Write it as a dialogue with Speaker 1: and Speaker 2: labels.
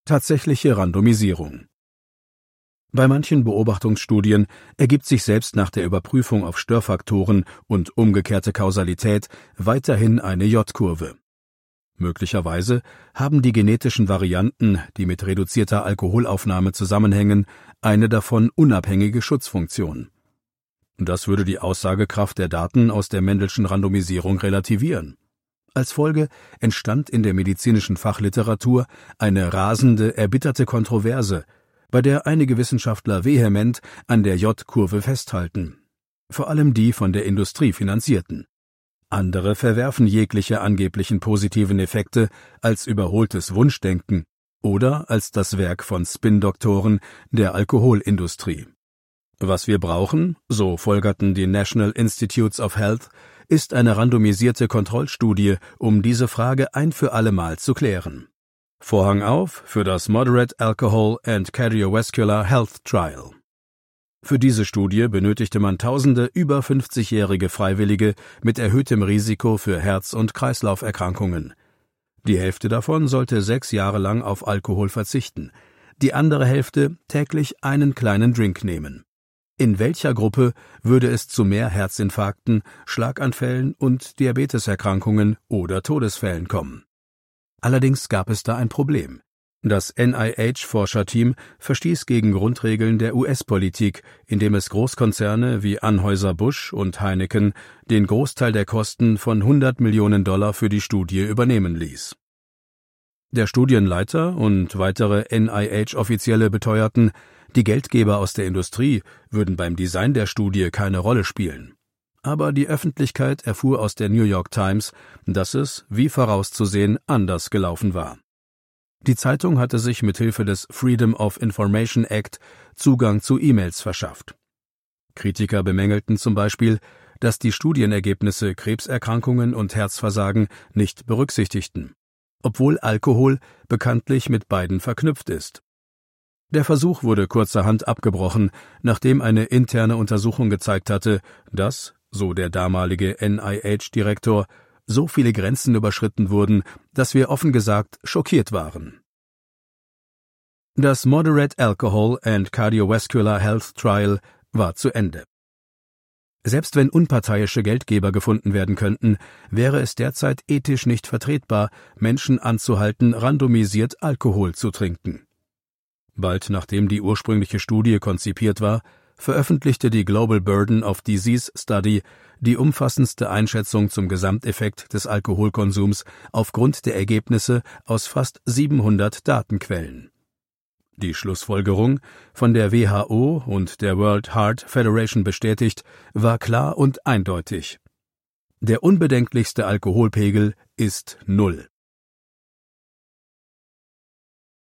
Speaker 1: Tatsächliche Randomisierung. Bei manchen Beobachtungsstudien ergibt sich selbst nach der Überprüfung auf Störfaktoren und umgekehrte Kausalität weiterhin eine J-Kurve. Möglicherweise haben die genetischen Varianten, die mit reduzierter Alkoholaufnahme zusammenhängen, eine davon unabhängige Schutzfunktion. Das würde die Aussagekraft der Daten aus der Mendelschen Randomisierung relativieren. Als Folge entstand in der medizinischen Fachliteratur eine rasende, erbitterte Kontroverse, bei der einige Wissenschaftler vehement an der J-Kurve festhalten, vor allem die von der Industrie finanzierten. Andere verwerfen jegliche angeblichen positiven Effekte als überholtes Wunschdenken oder als das Werk von Spin-Doktoren der Alkoholindustrie. Was wir brauchen, so folgerten die National Institutes of Health, ist eine randomisierte Kontrollstudie, um diese Frage ein für allemal zu klären. Vorhang auf für das Moderate Alcohol and Cardiovascular Health Trial. Für diese Studie benötigte man tausende über 50-jährige Freiwillige mit erhöhtem Risiko für Herz- und Kreislauferkrankungen. Die Hälfte davon sollte 6 Jahre lang auf Alkohol verzichten, die andere Hälfte täglich einen kleinen Drink nehmen. In welcher Gruppe würde es zu mehr Herzinfarkten, Schlaganfällen und Diabeteserkrankungen oder Todesfällen kommen? Allerdings gab es da ein Problem. Das NIH-Forscherteam verstieß gegen Grundregeln der US-Politik, indem es Großkonzerne wie Anheuser-Busch und Heineken den Großteil der Kosten von $100 Millionen für die Studie übernehmen ließ. Der Studienleiter und weitere NIH-Offizielle beteuerten, die Geldgeber aus der Industrie würden beim Design der Studie keine Rolle spielen. Aber die Öffentlichkeit erfuhr aus der New York Times, dass es, wie vorauszusehen, anders gelaufen war. Die Zeitung hatte sich mithilfe des Freedom of Information Act Zugang zu E-Mails verschafft. Kritiker bemängelten zum Beispiel, dass die Studienergebnisse Krebserkrankungen und Herzversagen nicht berücksichtigten, obwohl Alkohol bekanntlich mit beiden verknüpft ist. Der Versuch wurde kurzerhand abgebrochen, nachdem eine interne Untersuchung gezeigt hatte, dass, so der damalige NIH-Direktor, so viele Grenzen überschritten wurden, dass wir offen gesagt schockiert waren. Das Moderate Alcohol and Cardiovascular Health Trial war zu Ende. Selbst wenn unparteiische Geldgeber gefunden werden könnten, wäre es derzeit ethisch nicht vertretbar, Menschen anzuhalten, randomisiert Alkohol zu trinken. Bald nachdem die ursprüngliche Studie konzipiert war, veröffentlichte die Global Burden of Disease Study die umfassendste Einschätzung zum Gesamteffekt des Alkoholkonsums aufgrund der Ergebnisse aus fast 700 Datenquellen. Die Schlussfolgerung, von der WHO und der World Heart Federation bestätigt, war klar und eindeutig. Der unbedenklichste Alkoholpegel ist 0.